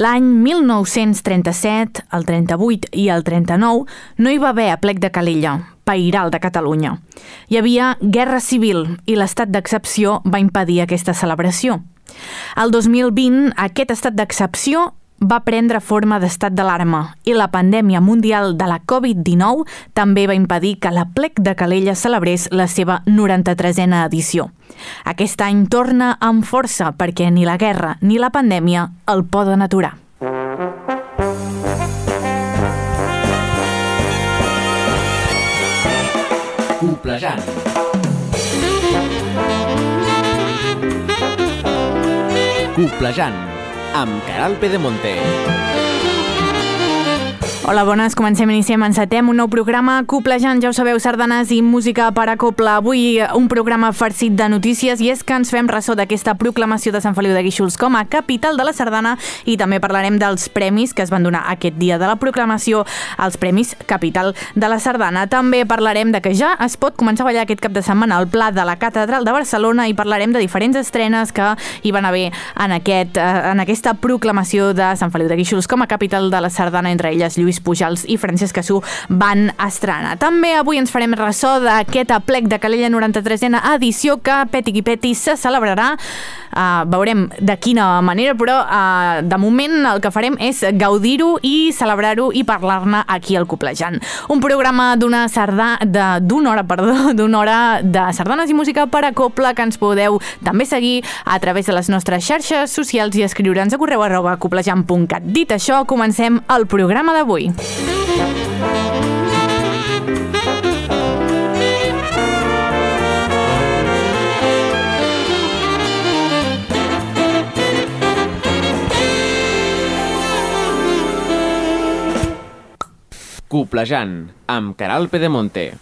L'any 1937, el 38 i el 39 no hi va haver aplec de Calella, pairal de Catalunya. Hi havia guerra civil i l'estat d'excepció va impedir aquesta celebració. El 2020, aquest estat d'excepció va prendre forma d'estat d'alarma i la pandèmia mundial de la Covid-19 també va impedir que l'aplec de Calella celebrés la seva 93a edició. Aquest any torna amb força perquè ni la guerra ni la pandèmia el poden aturar. Coplejant. Coplejant, amb Caral Pedemonte. Hola, bones. Iniciem, encetem un nou programa Coplejant, ja ho sabeu, sardanes i música per a copla. Avui un programa farcit de notícies i és que ens fem ressò d'aquesta proclamació de Sant Feliu de Guíxols com a capital de la sardana i també parlarem dels premis que es van donar aquest dia de la proclamació, els Premis Capital de la Sardana. També parlarem de que ja es pot començar a ballar aquest cap de setmana al Pla de la Catedral de Barcelona i parlarem de diferents estrenes que hi van haver en aquesta proclamació de Sant Feliu de Guíxols com a capital de la sardana, entre elles Lluís Pujals i Francesc Cassú van estrenar. També avui ens farem ressò d'aquest aplec de Calella 93a edició que peti qui peti se celebrarà. Veurem de quina manera, però de moment el que farem és gaudir-ho i celebrar-ho i parlar-ne aquí al Coplejant. Un programa d'una hora de sardanes i música per a copla que ens podeu també seguir a través de les nostres xarxes socials i escriure'ns a correu@coplejant.cat. Dit això, comencem el programa d'avui. Coplejant, amb Caral Pedemonte.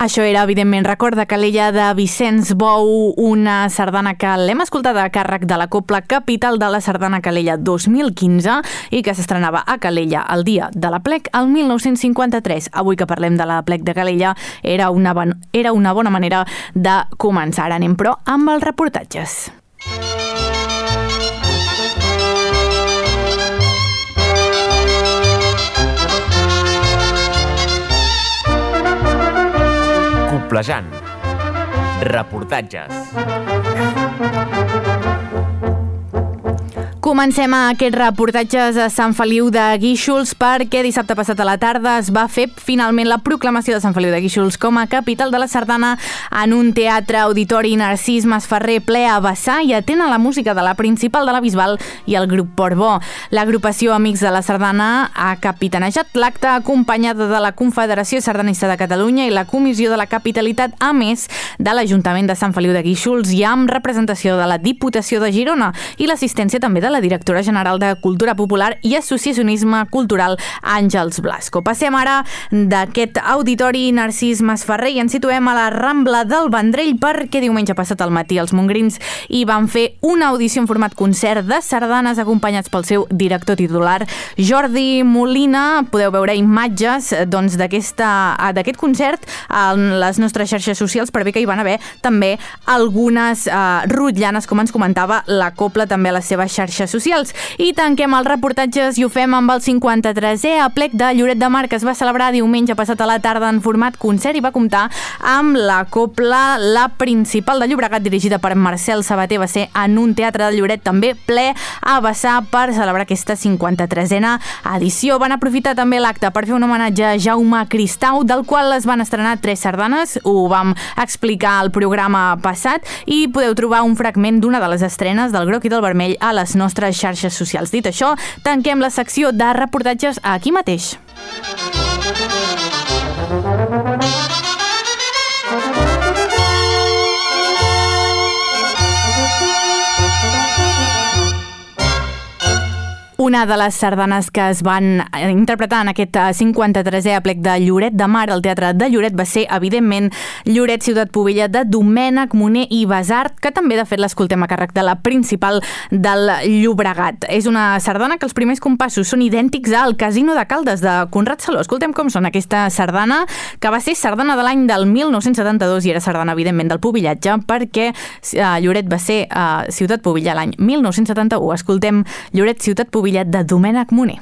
Això era, evidentment, Record de Calella de Vicenç Bou, una sardana que l'hem escoltat a càrrec de la Cobla Capital de la Sardana Calella 2015 i que s'estrenava a Calella el dia de l'Aplec el 1953. Avui que parlem de l'Aplec de Calella era una bona manera de començar. Ara anem, però, amb els reportatges. Coblejant. Reportatges. Comencem aquests reportatges a Sant Feliu de Guíxols perquè dissabte passat a la tarda es va fer finalment la proclamació de Sant Feliu de Guíxols com a capital de la sardana en un teatre auditori Narcís Masferrer ple a vessar i atent a la música de la Principal de la Bisbal i el grup Portbó. L'agrupació Amics de la Sardana ha capitanejat l'acte acompanyada de la Confederació Sardanista de Catalunya i la Comissió de la Capitalitat, a més de l'Ajuntament de Sant Feliu de Guíxols i amb representació de la Diputació de Girona i l'assistència també de la directora general de Cultura Popular i Associacionisme Cultural Àngels Blasco. Passem ara d'aquest auditori Narcís Masferrer i ens situem a la Rambla del Vendrell perquè diumenge passat al matí els mongrins hi van fer una audició en format concert de sardanes acompanyats pel seu director titular Jordi Molina. Podeu veure imatges d'aquest concert en les nostres xarxes socials per bé que hi van haver també algunes rotllanes, com ens comentava la Cobla també a les seves xarxes socials. I tanquem els reportatges i ho fem amb el 53è Aplec de Lloret de Mar que es va celebrar diumenge passat a la tarda en format concert i va comptar amb la Cobla, la Principal de Llobregat, dirigida per Marcel Sabater. Va ser en un teatre de Lloret també ple a vessar per celebrar aquesta 53a edició. Van aprofitar també l'acte per fer un homenatge a Jaume Cristau, del qual es van estrenar 3 sardanes, ho vam explicar al programa passat i podeu trobar un fragment d'una de les estrenes del Groc i del Vermell a les nostres xarxes socials. Dit això, tanquem la secció de reportatges aquí mateix. Una de les sardanes que es van interpretar en aquest 53è Aplec de Lloret de Mar al Teatre de Lloret va ser, evidentment, Lloret, Ciutat Pobella de Domènec Moner i Basart, que també, de fet, l'escoltem a càrrec de la Principal del Llobregat. És una sardana que els primers compassos són idèntics al Casino de Caldes de Conrad Saló. Escoltem com són aquesta sardana, que va ser sardana de l'any del 1972 i era sardana, evidentment, del Pobillatge, perquè Lloret va ser Ciutat Pobella l'any 1971. Escoltem Lloret, Ciutat Pobella de Domènec Moner.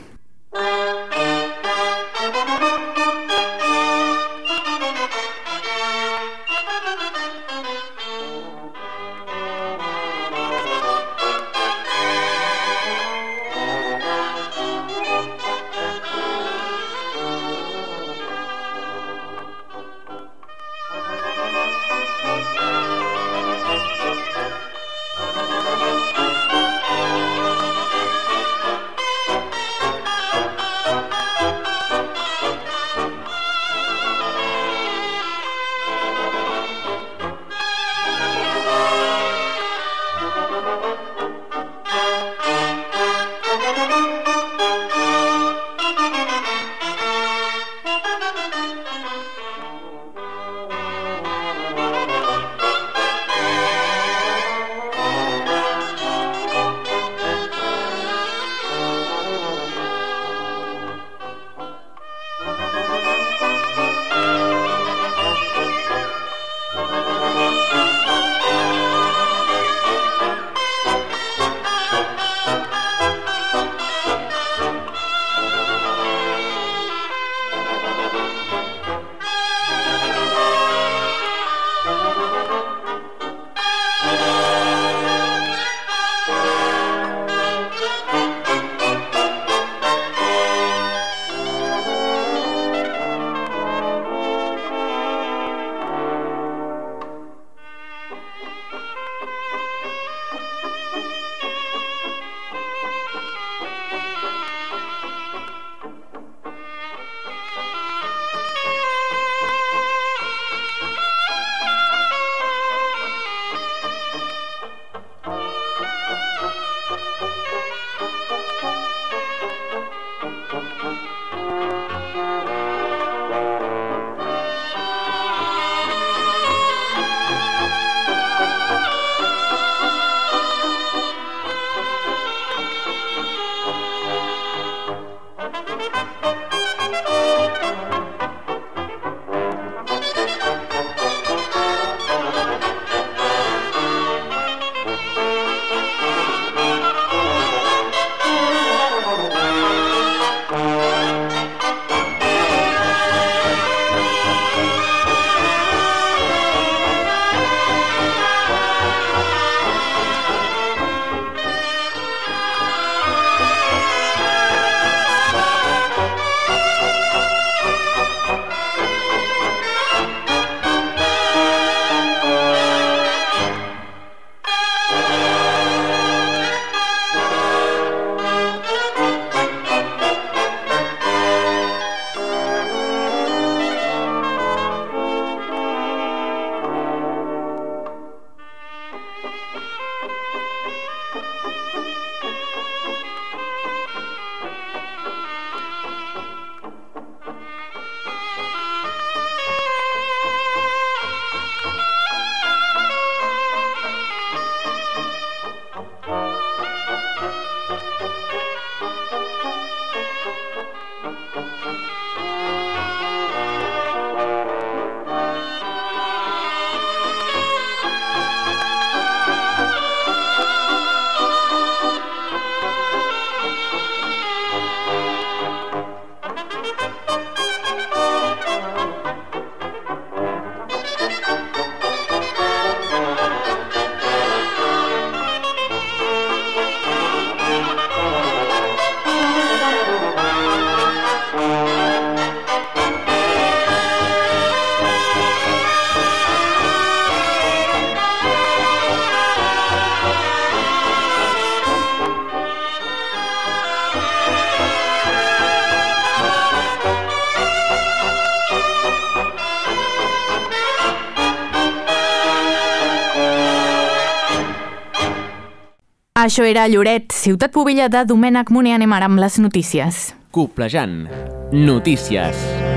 Això era Lloret, Ciutat Pobella de Domènec Moner. Anem ara amb les notícies. Coplejant. Notícies.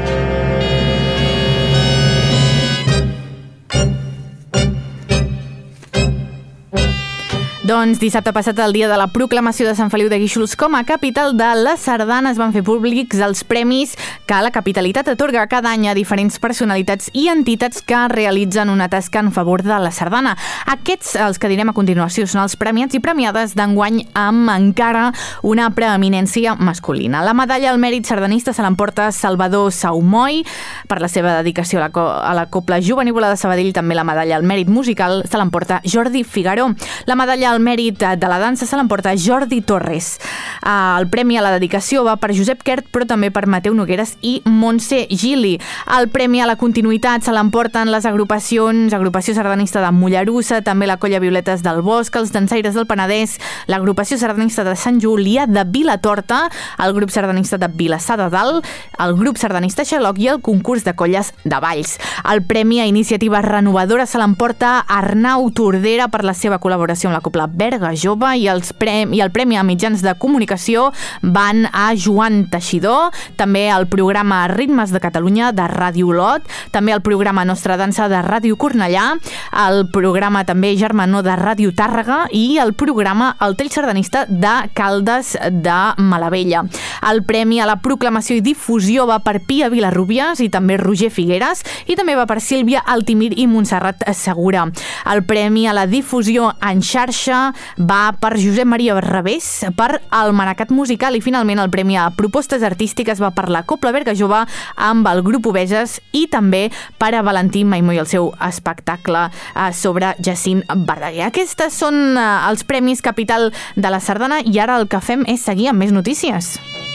Doncs dissabte passat, el dia de la proclamació de Sant Feliu de Guíxols com a capital de la Sardana, es van fer públics els premis que la capitalitat atorga cada any a diferents personalitats i entitats que realitzen una tasca en favor de la Sardana. Aquests, els que direm a continuació, són els premiats i premiades d'enguany amb encara una preeminència masculina. La medalla al mèrit sardanista se l'emporta Salvador Saumoi per la seva dedicació a la Copla Jovenívola de Sabadell. També la medalla al mèrit musical se l'emporta Jordi Figaró. La medalla al mèrit de la dansa se l'emporta Jordi Torres. El premi a la dedicació va per Josep Quert, però també per Mateu Nogueres i Montse Gili. El premi a la continuïtat se l'emporten les Agrupació Sardanista de Mollerussa, també la Colla Violetes del Bosc, els Dansaires del Penedès, l'Agrupació Sardanista de Sant Julià de Vilatorta, el Grup Sardanista de Vilassar de Dalt, el Grup Sardanista Xaloc i el concurs de colles de Valls. El premi a Iniciativa Renovadora se l'emporta Arnau Tordera per la seva col·laboració amb la Copla Berga Jove, i el premi a mitjans de comunicació van a Joan Teixidor, també el programa Ritmes de Catalunya de Ràdio Olot, també el programa Nostra Dansa de Ràdio Cornellà, el programa també Germanó de Ràdio Tàrrega i el programa El Tell Sardanista de Caldes de Malavella. El premi a la proclamació i difusió va per Pia Vilarrubias i també Roger Figueres, i també va per Sílvia Altimir i Montserrat Segura. El premi a la difusió en xarxa va per Josep Maria Revés per el Manacat Musical, i finalment el premi a propostes artístiques va per la Copla Berga Jove amb el grup Obeses, i també per a Valentí Maimó i el seu espectacle sobre Jacint Verdaguer. Aquestes són els Premis Capital de la Sardana, i ara el que fem és seguir amb més notícies.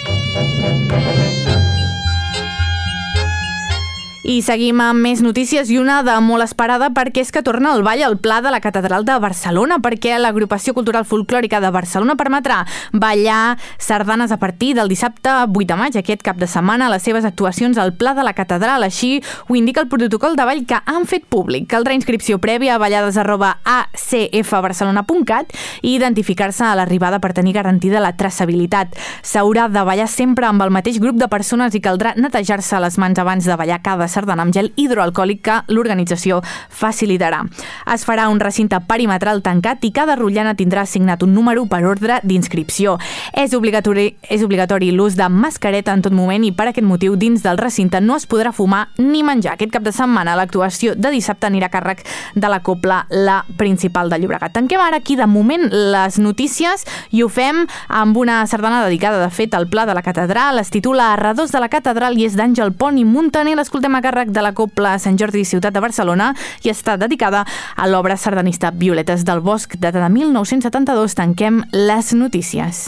I seguim amb més notícies, i una de molt esperada, perquè és que torna el ball al Pla de la Catedral de Barcelona, perquè l'Agrupació Cultural Folclòrica de Barcelona permetrà ballar sardanes a partir del dissabte 8 de maig, aquest cap de setmana, a les seves actuacions al Pla de la Catedral. Així ho indica el protocol de ball que han fet públic. Caldrà inscripció prèvia a ballades@acfbarcelona.cat i identificar-se a l'arribada per tenir garantida la traçabilitat. S'haurà de ballar sempre amb el mateix grup de persones i caldrà netejar-se les mans abans de ballar cada sardana amb gel hidroalcohòlic que l'organització facilitarà. Es farà un recinte perimetral tancat i cada rotllana tindrà assignat un número per ordre d'inscripció. És obligatori l'ús de mascareta en tot moment, i per aquest motiu dins del recinte no es podrà fumar ni menjar. Aquest cap de setmana l'actuació de dissabte anirà a càrrec de la Copla La Principal de Llobregat. Tanquem ara aquí de moment les notícies i ho fem amb una sardana dedicada de fet al Pla de la Catedral. Es titula Arredors de la Catedral i és d'Àngel Pont i Muntaner. L'escoltem a càrrec de la Copla Sant Jordi Ciutat de Barcelona i està dedicada a l'obra sardanista Violetes del Bosc, data de 1972. Tanquem les notícies.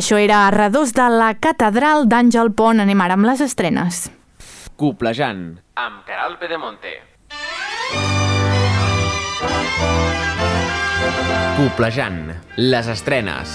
Això era Redós de la Catedral d'Àngel Pont. Anem ara amb les estrenes. Coplejant, amb Queralt Pedemonte. Coplejant, les estrenes.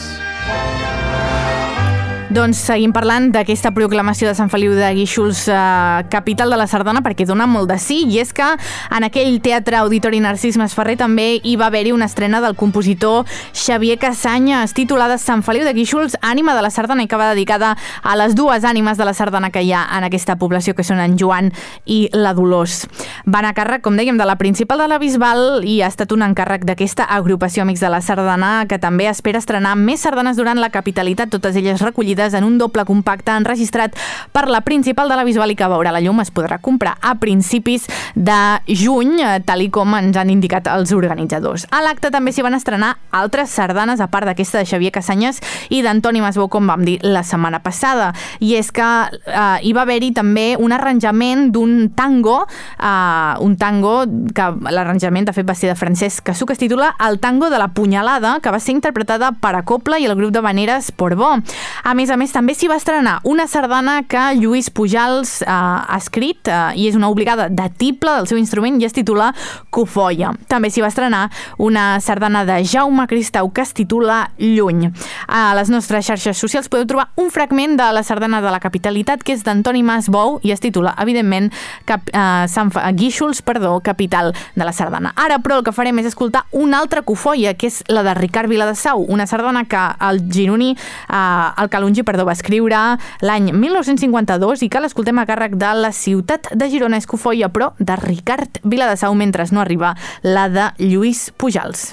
Doncs seguim parlant d'aquesta proclamació de Sant Feliu de Guíxols, capital de la Sardana, perquè dona molt de sí, i és que en aquell Teatre Auditori Narcís Masferrer també hi va haver-hi una estrena del compositor Xavier Cassanyes, titulada Sant Feliu de Guíxols, ànima de la Sardana, i que va dedicada a les dues ànimes de la Sardana que hi ha en aquesta població, que són en Joan i la Dolors. Va anar a càrrec, com dèiem, de la principal de la Bisbal, i ha estat un encàrrec d'aquesta agrupació Amics de la Sardana, que també espera estrenar més sardanes durant la capitalitat, totes elles recollides en un doble compacte enregistrat per la principal de la Bisbal i que veurà la llum es podrà comprar a principis de juny, tal i com ens han indicat els organitzadors. A l'acte també s'hi van estrenar altres sardanes, a part d'aquesta de Xavier Cassanyes i d'Antoni Masbou, com vam dir la setmana passada. I és que hi va haver-hi també un arranjament d'un tango, que l'arranjament de fet va ser de Francesc Cassú, que es titula El tango de la punyalada, que va ser interpretada per Acopla i el grup de Vaneres Portbó. A més, també s'hi va estrenar una sardana que Lluís Pujals ha escrit i és una obligada de tible del seu instrument i es titula Cofoia. També s'hi va estrenar una sardana de Jaume Cristau que es titula Lluny. A les nostres xarxes socials podeu trobar un fragment de la sardana de la capitalitat, que és d'Antoni Masbou i es titula, evidentment, Guíxols, capital de la sardana. Ara, però, el que farem és escoltar una altra cofoia, que és la de Ricard Viladesau, una sardana que el gironí, el calongí, va escriure l'any 1952 i que l'escoltem a càrrec de la ciutat de Girona. És cofoia, però de Ricard Viladesau, mentre no arriba la de Lluís Pujals.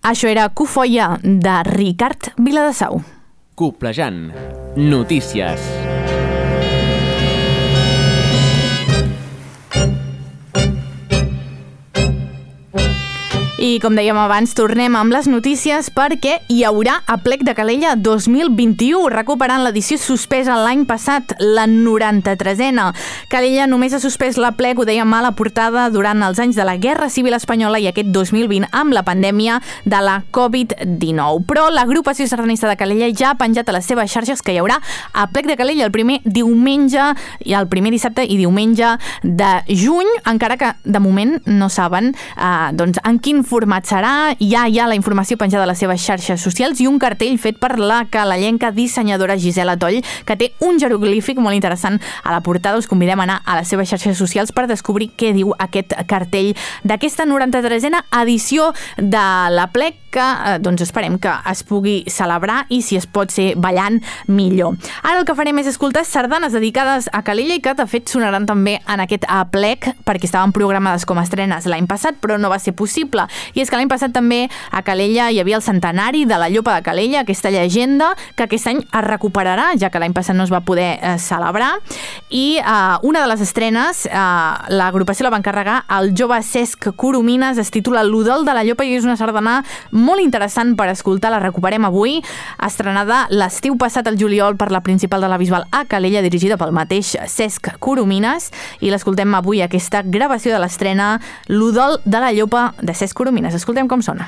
Això era Cofoia, de Ricard Viladesau. Coplejant. Notícies. I com dèiem abans, tornem amb les notícies perquè hi haurà Aplec de Calella 2021, recuperant l'edició suspesa l'any passat, la 93a. Calella només ha suspès l'Aplec, ho dèiem a la portada, durant els anys de la Guerra Civil Espanyola i aquest 2020 amb la pandèmia de la Covid-19. Però l'agrupació sardanista de Calella ja ha penjat a les seves xarxes que hi haurà Aplec de Calella el primer diumenge, i el primer dissabte i diumenge de juny, encara que de moment no saben en quin format serà. Ja hi ha la informació penjada a les seves xarxes socials i un cartell fet per la calellenca dissenyadora Gisela Toll, que té un jeroglífic molt interessant a la portada. Us convidem a anar a les seves xarxes socials per descobrir què diu aquest cartell d'aquesta 93a edició de l'Aplec, que esperem que es pugui celebrar i, si es pot ser ballant, millor. Ara el que farem és escoltar sardanes dedicades a Calella i que de fet sonaran també en aquest Aplec, perquè estaven programades com a estrenes l'any passat, però no va ser possible. I és que l'any passat també a Calella hi havia el centenari de la Llopa de Calella, aquesta llegenda que aquest any es recuperarà, ja que l'any passat no es va poder celebrar. I una de les estrenes, l'agrupació la va encarregar al jove Cesc Coromines, es titula L'Udol de la Llopa i és una sardana molt interessant per escoltar. La recuperem avui, estrenada l'estiu passat al juliol per la principal de la Bisbal a Calella, dirigida pel mateix Cesc Coromines, i l'escoltem avui, aquesta gravació de l'estrena L'Udol de la Llopa de Cesc Coromines. Escoltem com sona.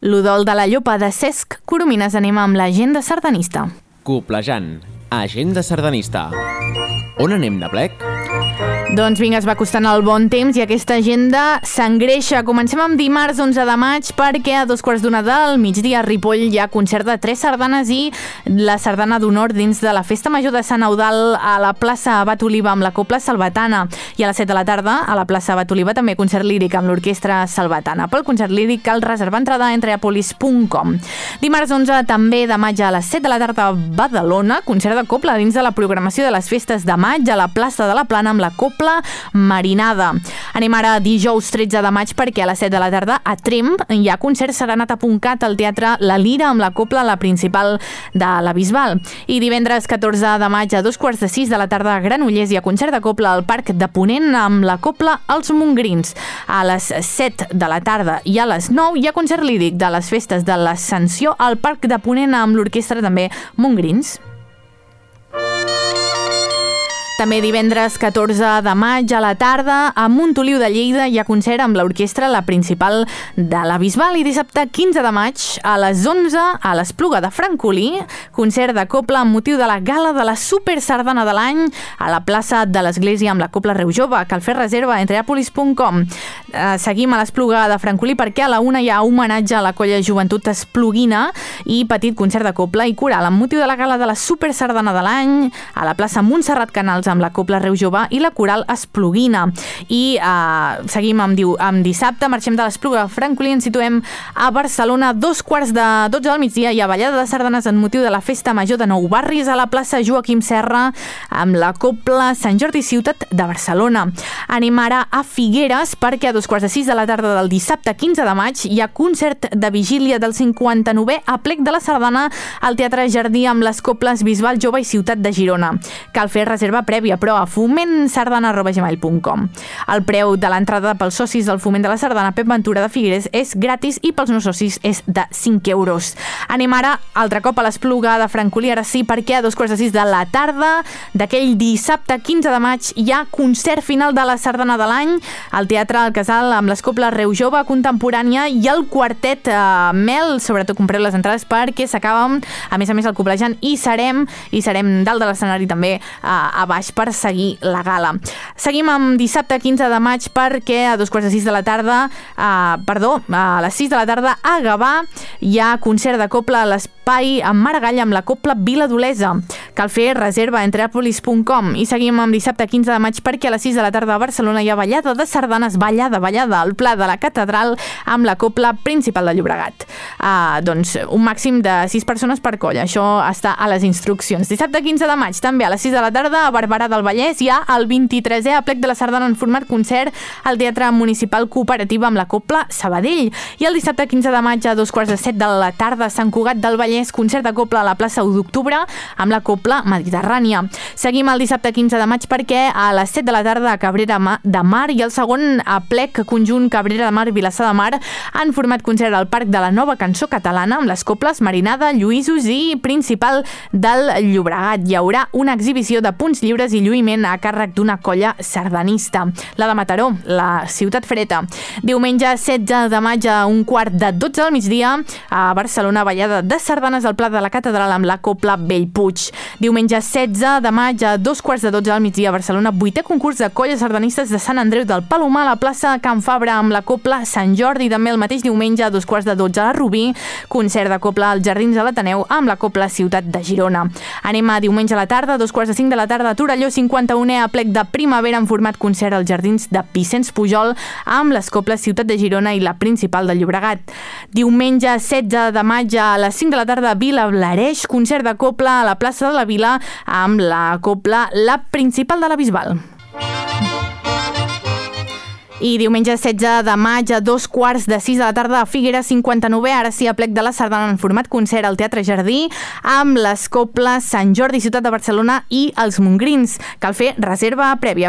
L'Udol de la Llopa de Cesc Coromines anima amb l'agenda sardanista. Coplejant, agenda sardanista. On anem de plec? Doncs vinga, es va acostant el bon temps i aquesta agenda s'engreixa. Comencem amb dimarts 11 de maig perquè a 2:15 del migdia a Ripoll hi ha concert de 3 sardanes i la sardana d'honor dins de la Festa Major de Sant Eudald a la plaça Abat Oliva amb la Cobla Salvatana. I a les 7 de la tarda a la plaça Abat Oliva també concert líric amb l'Orquestra Salvatana. Pel concert líric cal reservar entrada a entreapolis.com. Dimarts 11 també de maig a les 7 de la tarda a Badalona, concert de cobla dins de la programació de les festes de maig a la plaça de la Plana amb la Cobla Marinada. Anem ara dijous 13 de maig perquè a les 7 de la tarda a Tremp hi ha concert serenata.cat al Teatre La Lira amb la Cobla, la principal de la Bisbal. I divendres 14 de maig a 5:45 de la tarda a Granollers hi ha concert de cobla al Parc de Ponent amb la Cobla Els Montgrins. A les 7 de la tarda i a les 9 hi ha concert líric de les festes de l'Ascensió al Parc de Ponent amb l'orquestra també Montgrins. També divendres 14 de maig a la tarda a Montoliu de Lleida hi ha concert amb l'orquestra La Principal de la Bisbal i dissabte 15 de maig a les 11 a l'Espluga de Francolí, concert de cobla amb motiu de la gala de la Super Sardana de l'any a la plaça de l'Església amb la Cobla Reu Jove. Cal fer reserva a entreapolis.com. Seguim a l'Espluga de Francolí perquè a la 1 hi ha homenatge a la colla Joventut Espluguina i petit concert de cobla i coral amb motiu de la gala de la Super Sardana de l'any a la plaça Montserrat Canals amb la Cobla Reu Jove i la coral Espluguina. I seguim amb dissabte, marxem de l'Espluga de Francolí, ens situem a Barcelona, 2:15 del migdia i a ballada de sardanes en motiu de la Festa Major de Nou Barris a la plaça Joaquim Serra amb la Cobla Sant Jordi Ciutat de Barcelona. Anem ara a Figueres perquè a 2:15 de la tarda del dissabte 15 de maig hi ha concert de vigília del 59è aplec de la sardana al Teatre Jardí amb les Cobles Bisbal Jove i Ciutat de Girona. Cal fer reserva prèvia, però a fomentsardana@gmail.com. El preu de l'entrada pels socis del Foment de la Sardana Pep Ventura de Figueres és gratis i pels no socis és de 5 euros. Anem ara altre cop a l'Espluga de Francolí, ara sí, perquè a 2:15 de la tarda d'aquell dissabte 15 de maig hi ha concert final de la sardana de l'any al Teatre El Casal amb les Cobles Reu Jove Contemporània i el quartet Mel. Sobretot compreu les entrades perquè s'acaben, a més el coblejant i serem dalt de l'escenari també a baix per seguir la gala. Seguim amb dissabte 15 de maig perquè a 2:15 de la tarda, a les 6 de la tarda a Gavà hi ha concert de cobla a l'espai amb Maragall amb la Cobla Vila d'Olesa. Cal fer reserva a entreapolis.com. I seguim amb dissabte 15 de maig perquè a les 6 de la tarda a Barcelona hi ha ballada de sardanes, ballada al Pla de la Catedral amb la Cobla Principal de Llobregat. Doncs un màxim de 6 persones per colla, això està a les instruccions. Dissabte 15 de maig també a les 6 de la tarda a Barberà del Vallès hi ha el 23è aplec de la sardana en format concert al Teatre Municipal Cooperativa amb la Cobla Sabadell. I el dissabte 15 de maig a 2:15 de la tarda a Sant Cugat del Vallès, concert de cobla a la plaça 1 d'octubre amb la Cobla Mediterrània. Seguim el dissabte 15 de maig perquè a les 7 de la tarda a Cabrera de Mar i el segon aplec conjunt Cabrera de Mar Vilassar de Mar han format concert al Parc de la Nova Cançó Catalana amb les Cobles Marinada, Lluïsos i Principal del Llobregat. Hi haurà una exhibició de punts lliures i lluïment a càrrec d'una colla sardanista, la de Mataró, la Ciutat Freta. Diumenge 16 de maig a 1:15 del migdia a Barcelona, ballada de sardanes al Pla de la Catedral amb la Cobla Bellpuig. Diumenge 16 de maig a 2:15 del migdia a Barcelona, 8è concurs de colles sardanistes de Sant Andreu del Palomar a la plaça Can Fabra amb la Cobla Sant Jordi. També el mateix diumenge a 2:15 a la Rubí, concert de cobla als Jardins de l'Ateneu amb la Cobla Ciutat de Girona. Anem a diumenge a la tarda, a 2:45 de la tarda a Torelló, 51è aplec de primavera en format concert als Jardins de Vicenç Pujol amb les Cobles Ciutat de Girona i la Principal de Llobregat. Diumenge 16 de maig a les 5 de la tarda a Vila Blareix, concert de cobla a la plaça de la Vila amb la Cobla La Principal de la Bisbal. I diumenge 16 de maig a 2:15 de la tarda a Figueres, 59è, ara sí, aplec de la sardana en format concert al Teatre Jardí amb les Cobles Sant Jordi, Ciutat de Barcelona i els Montgrins. Cal fer reserva prèvia a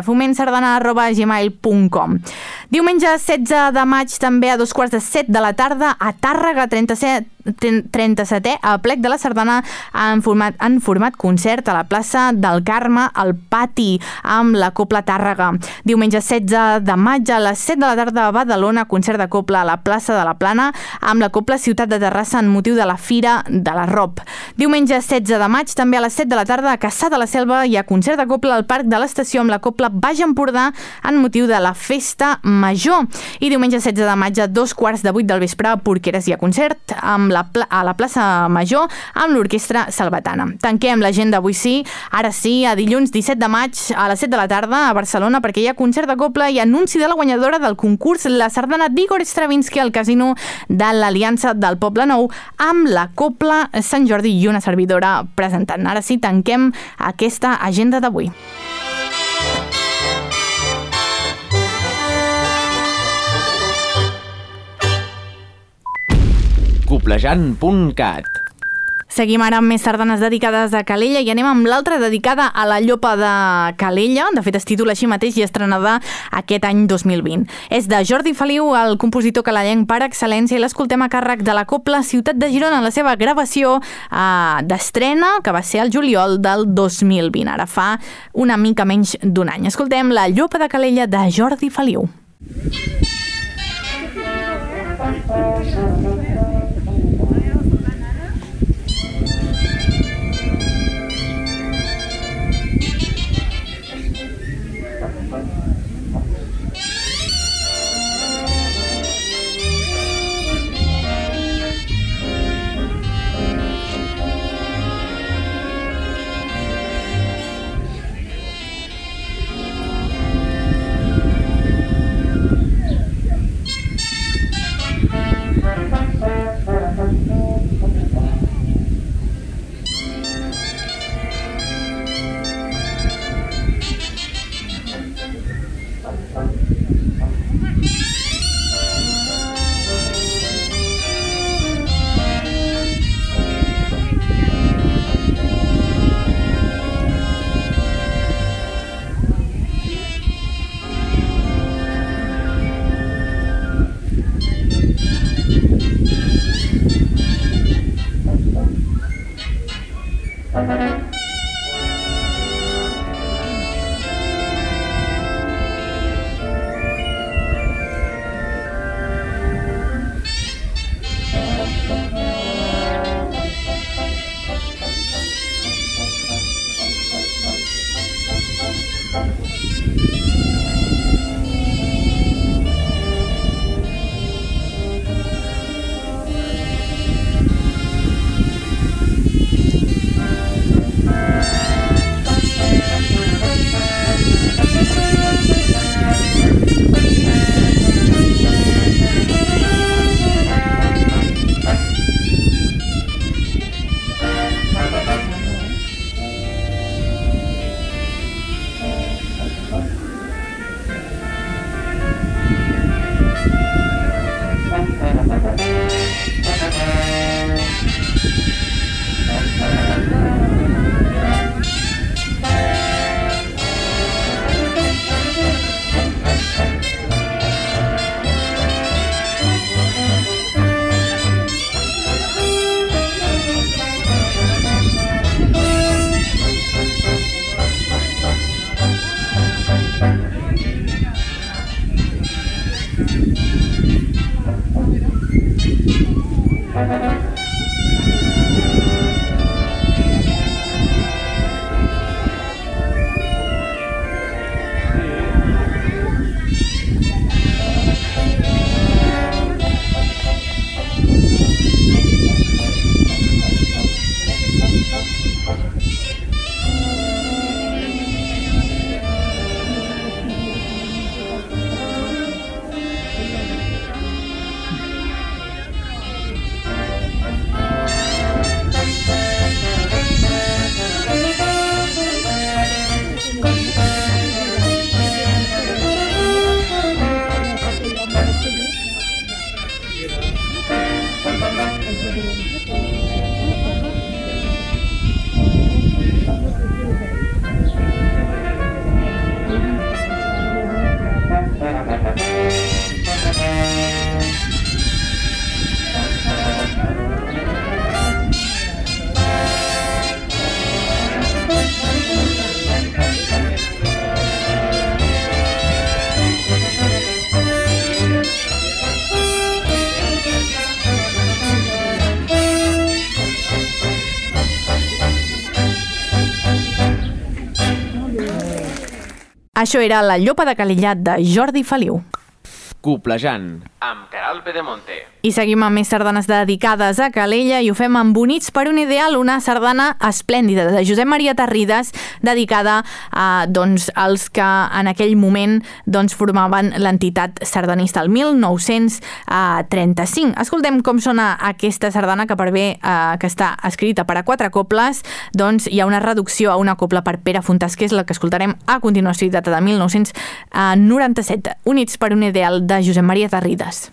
fomentsardana@gmail.com. Diumenge 16 de maig també a 2:15 de la tarda a Tàrrega, 37 37è aplec de la Sardana en format concert a la plaça del Carme, al Pati, amb la Copla Tàrrega. Diumenge 16 de maig a les 7 de la tarda a Badalona, concert de copla a la plaça de la Plana amb la Copla Ciutat de Terrassa en motiu de la Fira de l'Arrop. Diumenge 16 de maig, també a les 7 de la tarda a Cassà de la Selva hi ha concert de copla al Parc de l'Estació amb la Copla Baix Empordà en motiu de la Festa Major. I diumenge 16 de maig a 2:15 del vespre a Porqueres hi ha concert a la plaça Major amb l'Orquestra Salvatana. Tanquem l'agenda avui sí, ara sí, a dilluns 17 de maig a les 7 de la tarda a Barcelona perquè hi ha concert de copla i anunci de la guanyadora del concurs La Sardana d'Igor Stravinsky al Casino de l'Aliança del Poble Nou amb la Copla Sant Jordi i una servidora presentant. Ara sí, tanquem aquesta agenda d'avui. Coplejant.cat. Seguim ara amb més sardanes dedicades a Calella i anem amb l'altra dedicada a la Llopa de Calella. De fet, es titula així mateix i estrenada aquest any 2020. És de Jordi Feliu, el compositor calellenc per excel·lència, i l'escoltem a càrrec de la Copla Ciutat de Girona en la seva gravació d'estrena, que va ser el juliol del 2020. Ara fa una mica menys d'un any. Escoltem la Llopa de Calella de Jordi Feliu. Això era La llopa de Calillat, de Jordi Feliu. Coplejant, amb Queralt Pedemonte. I seguim amb més sardanes dedicades a Calella i ho fem amb Units per un ideal, una sardana esplèndida de Josep Maria Tarrides, dedicada als que en aquell moment formaven l'entitat sardanista el 1935. Escoltem com sona aquesta sardana, que per bé que està escrita per a 4 coples, hi ha una reducció a una copla per Pere Fontàs, que és la que escoltarem a continuació, data de 1997. Units per un ideal, de Josep Maria Tarrides.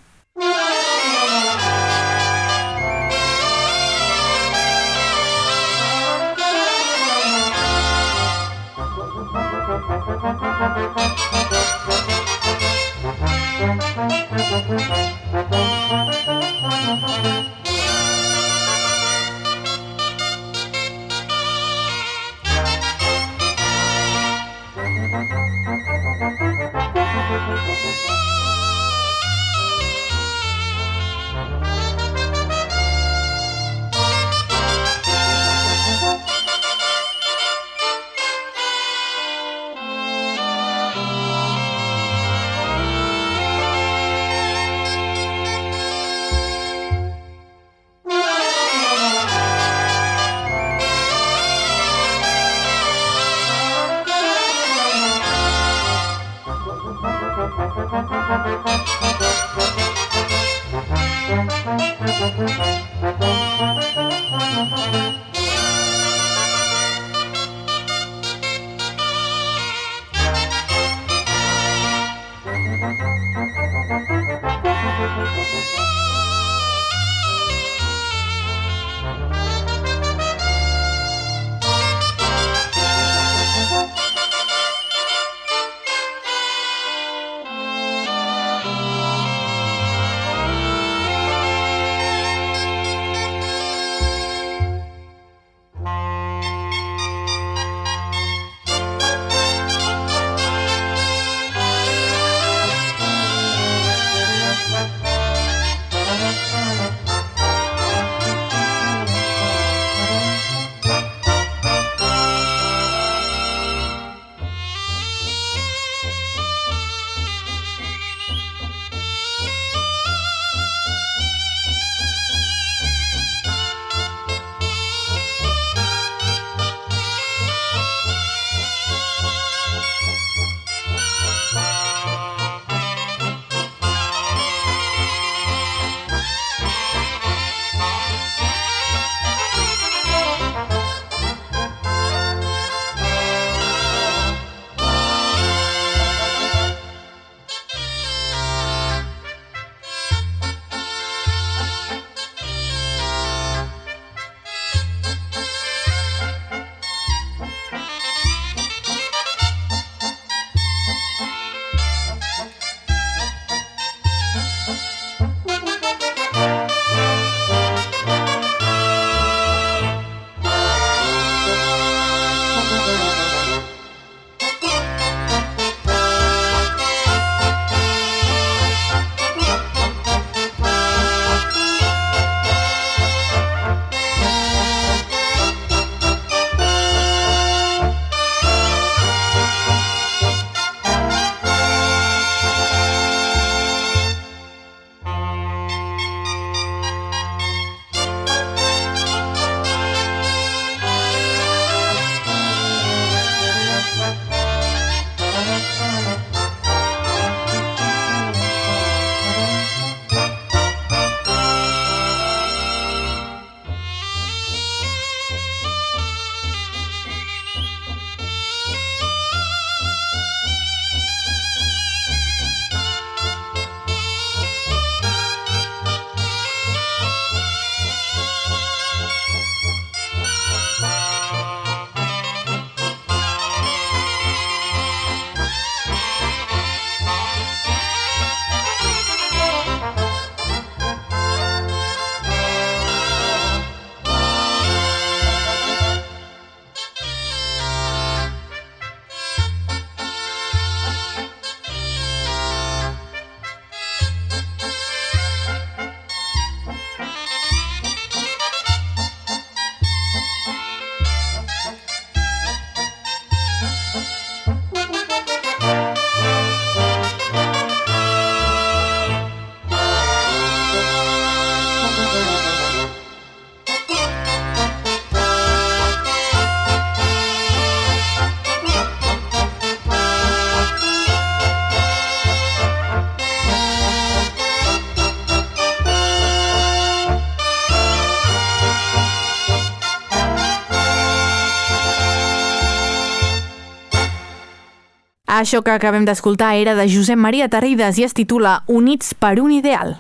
Això que acabem d'escoltar era de Josep Maria Terrides i es titula Units per un ideal.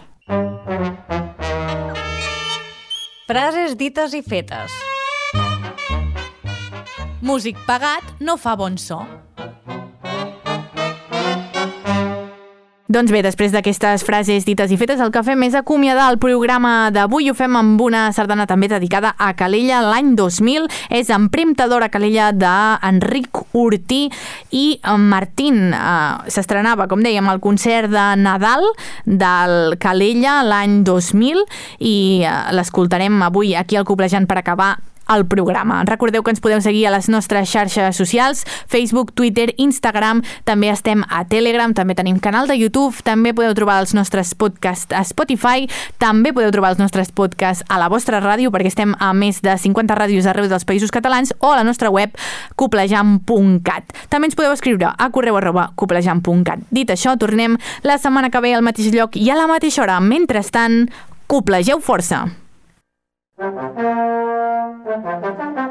Frases dites i fetes. Músic pagat no fa bon so. Doncs bé, després d'aquestes frases dites i fetes, el que fem és acomiadar el programa d'avui. Ho fem amb una sardana també dedicada a Calella l'any 2000. És Empremtadora Calella d'Enric Ortí i Martín. S'estrenava, com dèiem, el concert de Nadal del Calella l'any 2000 i l'escoltarem avui aquí al Coplejant per acabar el programa. Recordeu que ens podeu seguir a les nostres xarxes socials, Facebook, Twitter, Instagram, també estem a Telegram, també tenim canal de YouTube, també podeu trobar els nostres podcasts a Spotify, també podeu trobar els nostres podcasts a la vostra ràdio, perquè estem a més de 50 ràdios arreu dels països catalans, o a la nostra web coplejant.cat. També ens podeu escriure a correu@coplejant.cat. Dit això, tornem la setmana que ve al mateix lloc i a la mateixa hora. Mentrestant, coplegeu força! Thank you.